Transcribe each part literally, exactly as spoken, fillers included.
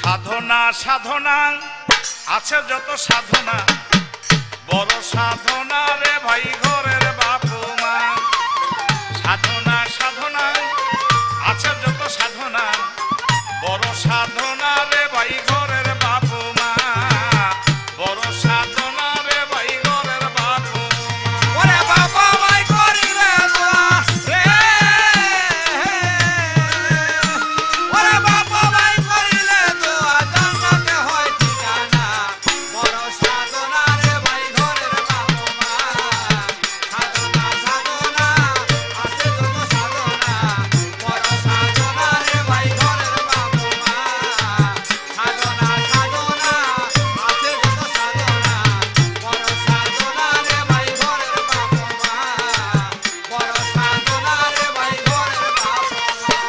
সাধনা সাধনা আছে যত সাধনা বড় সাধনা রে ভাই ঘরের বাপু মা সাধনা সাধনা আছে যত সাধনা বড় সাধনা রে ভাই ঘরের বাপু মা বড় সাধনা রে ভাই ঘরের বাপু ওরে বাবা ভাই করিলে দোয়া রে ওরে বাবা ভাই করিলে দোয়া জান্নাতে হয় ঠিকানা বড় সাধনা রে ভাই ঘরের বাপু মা সাধনা সাধনা আছে যত সাধনা বড় সাধনা রে ভাই ঘরের বাপু মা সাধনা সাধনা আছে যত সাধনা বড় সাধনা রে ভাই ঘরের বাপু মা বড় সাধনা রে ভাই ঘরের বাপু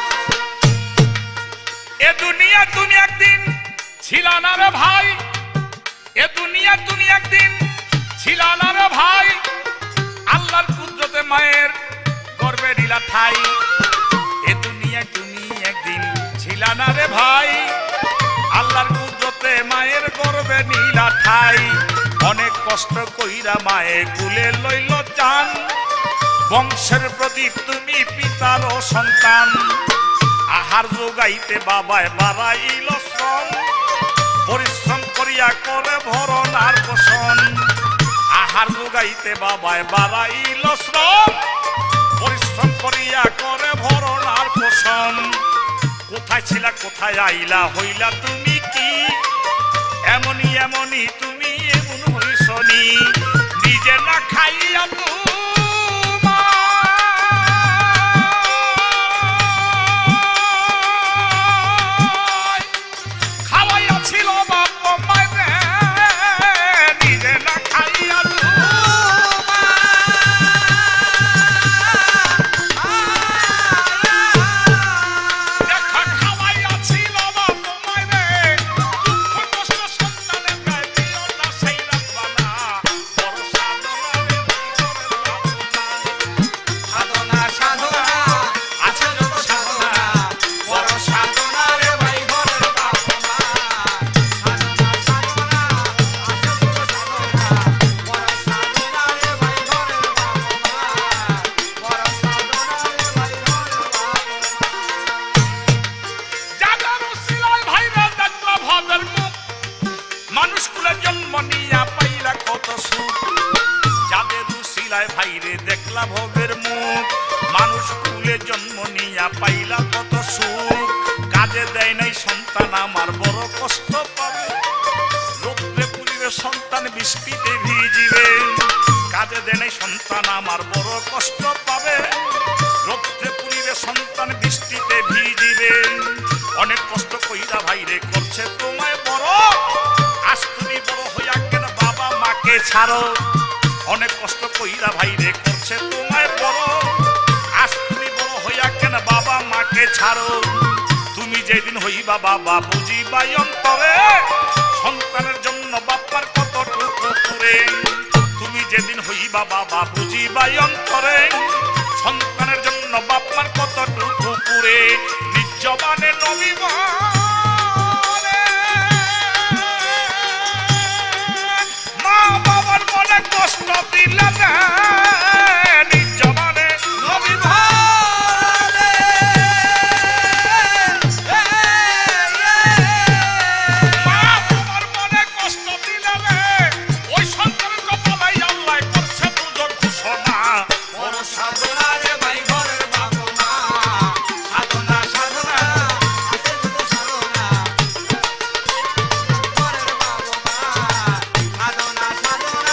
এ দুনিয়া তুমি একদিন ছিলা না রে ভাই এ দুনিয়া তুমি একদিন ছিলা না রে ভাই আল্লাহর কুদরতে মায়ের গর্বে নীলা ঠাই এ দুনিয়া তুমি একদিন ছিলা না রে ভাই আল্লাহর কুদরতে মায়ের গর্বে নীলা ঠাই অনেক কষ্ট কইরা মায়ে কুলে লইল চান বংশের প্রদীপ তুমি পিতার সন্তান আহার যোগাইতে বাবায় বাড়াইল শ্রম পরিশ্রম করিয়া করে ভরণ আর পোষণ আহার যোগাইতে বাবায় বাড়াইল শ্রম পরিশ্রম করিয়া করে ভরণ আর পোষণ কোথায় ছিলা কোথায় আইলা হইলা তুমি কি এমনই এমনই তুমি এমন হইছনি নিজে না খাইয়া তুমি ভাইরে দেখলা ভবের মুখ মানুষ কুলে জন্ম নিয়া পাইলা কত সুখ কাজে দেয় নাই সন্তান আমার বড় কষ্ট পাবে রোদ্রে পুলিবে সন্তান বৃষ্টিতে ভিজিবে কাজে দেয় নাই সন্তান আমার বড় কষ্ট পাবে রোদ্রে পুলিবে সন্তান বৃষ্টিতে ভিজিবে অনেক কষ্ট কইরা ভাইরে করছে তোমায় বড় আজ তুমি বড় হইয়া কেন বাবা মাকে ছাড়ো অনেক কষ্ট কইরা ভাইরে করছে তোমায় বড় আজ তুমি বড় হইয়া কেন বাবা মাকে ছাড়ো তুমি যেদিন হইবা বাবা বুঝিবা অন্তরে সন্তানের জন্য বাবার কতটুকু করে তুমি যেদিন হইবা বাবা বুঝিবা অন্তরে সন্তানের জন্য বাবার কতটুকু করে নিজ জবানে নবী কষ্ট দিলে না নিজ মানে নবী ভালে মা তোমার মনে কষ্ট দিলে রে ওই সন্তানের কপালে আল্লাহ করছে দুজন ঘোষণা বড় সাধনা রে ভাই ঘরের বাপু মা সাধনা সাধনা আছে যত সাধনা ঘরের বাপু মা সাধনা সাধনা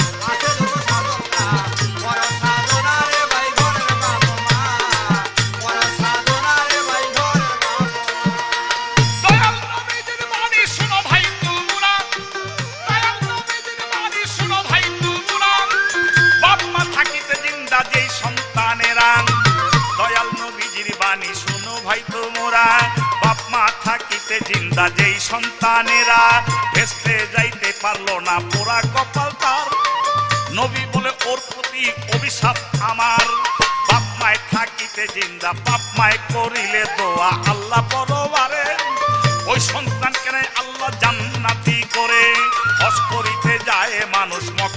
দয়াল নবীজির বাণী শুনো ভাই তোমরা বাপ মা থাকিতে জিন্দা যেই সন্তানেরা ভেস্তে যাইতে পারলো না পোড়া কপাল তার নবী বলে ওর প্রতি অভিশাপ আমার বাপ মায় থাকিতে জিন্দা বাপ মায় করিলে দোয়া আল্লাহ পরবারে ওই সন্তান কেন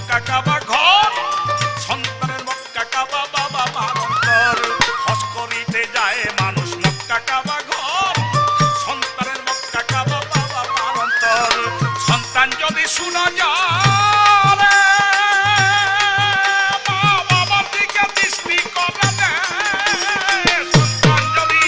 মক্কা কাবা ঘর, সন্তানের মক্কা কাবা বাবা মার অন্তর। হজ করিতে যায় মানুষ মক্কা কাবা ঘর, সন্তানের মক্কা কাবা বাবা মার অন্তর। সন্তান যদি শোনা যায় মা বাবার দিকে দৃষ্টি করে দেয়, সন্তান যদি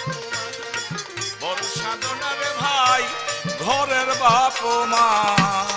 ঘরের বাপ মা